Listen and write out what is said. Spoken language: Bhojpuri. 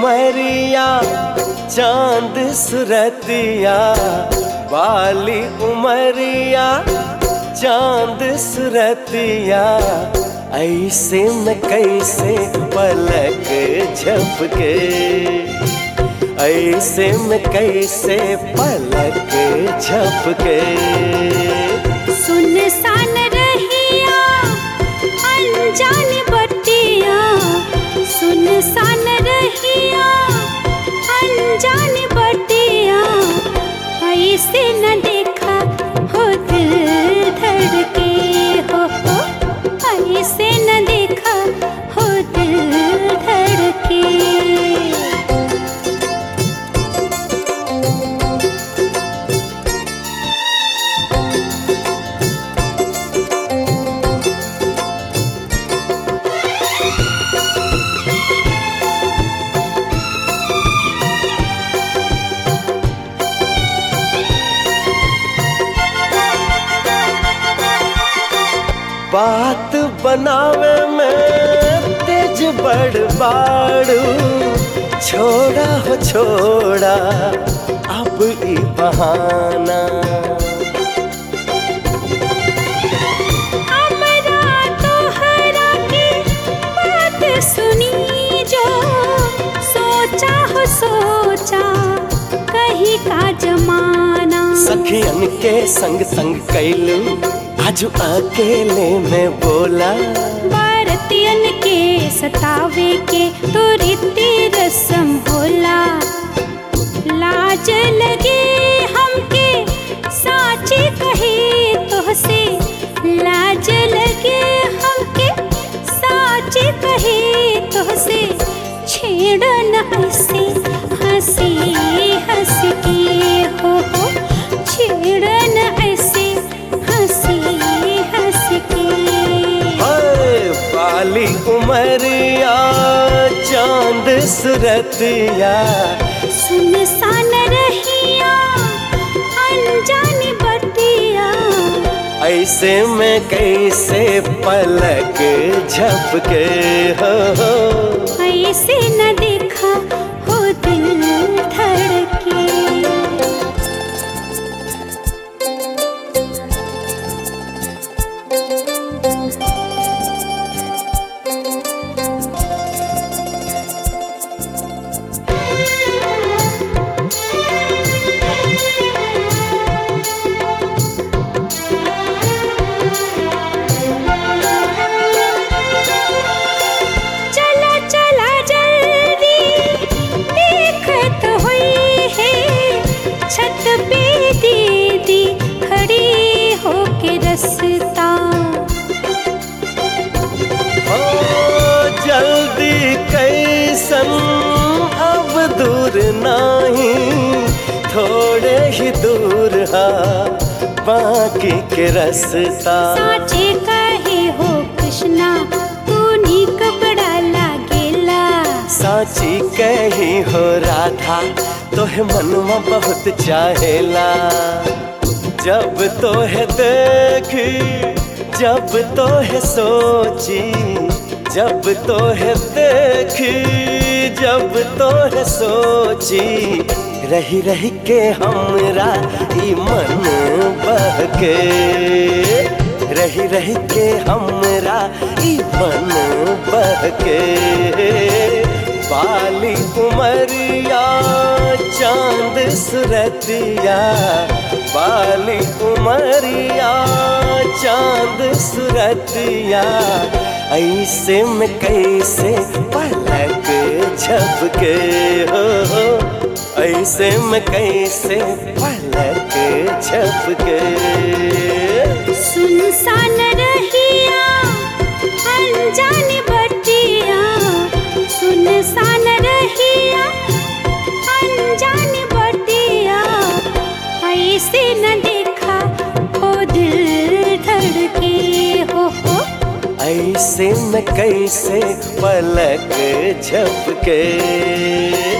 उमरिया चांद सुरतिया, बाली उमरिया चांद सुरतिया, ऐसे में कैसे पलक झपके, ऐसे में कैसे पलक झपके। सुनसान रहिया अनजान बटिया, सुनसान रहिया अनजान बटिया, ऐसे न देखा हो दिल धड़के हो, ऐसे न देखा हो दिल धड़के। बात बनावे में तेज बड़बाड़ू, छोड़ा हो छोड़ा अब ई बहाना। हमरा तोहरा की बात सुनी जो, सोचा हो सोचा कहीं का जमाना। सखियन के संग संग कैलू, आजू अकेले में बोला। भारतीयन के सतावे के तो रीति रस्म होला, लाज लगे हमके साची कहे तोहसे, लाज लगे हमके साची कहे तोहसे। छेड़न ऐसे हंसी हंस के हो, छेड़न ऐसे हंसी हंस के। बाली उमरिया चांद सुरतिया, सुनसान रहिया अनजान बटिया, ऐसे में कैसे पलक झपके हो, ऐसे न देखा हो दिल धड़के। छत पे दीदी खड़ी होके रस्ता, ओ जल्दी कैसन अब दूर नहीं, थोड़े ही दूर हा बाकी के रास्ता। साचे कहे हो कृष्णा तू नी कपड़ा लागेला, साची कही हो राधा तोहे मनवा बहुत चाहेला। जब तोहे देखी जब तोहे सोची, जब तोहे देखी जब तोहे सोची, रही रही के हमरा ई मन बहके, रही रही के हमरा ई मन बहके। बाली उमरिया चांद सुरतिया, बाली उमरिया चांद सुरतिया, ऐसे में कैसे पलक झपके हो, ऐसे में कैसे पलक झपके। सुनसान रहिया अनजान बटिया, सुनसान रहिया अनजान बटिया, ऐसे न देखा हो दिल धड़के हो, ऐसे में कैसे पलक झपके।